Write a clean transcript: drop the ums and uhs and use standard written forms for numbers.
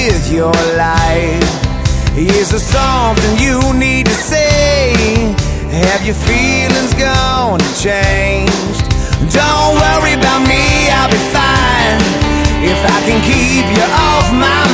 with your life? Is there something you need to say? Have your feelings gone and changed? Don't worry about me, I'll be fine if I can keep you off my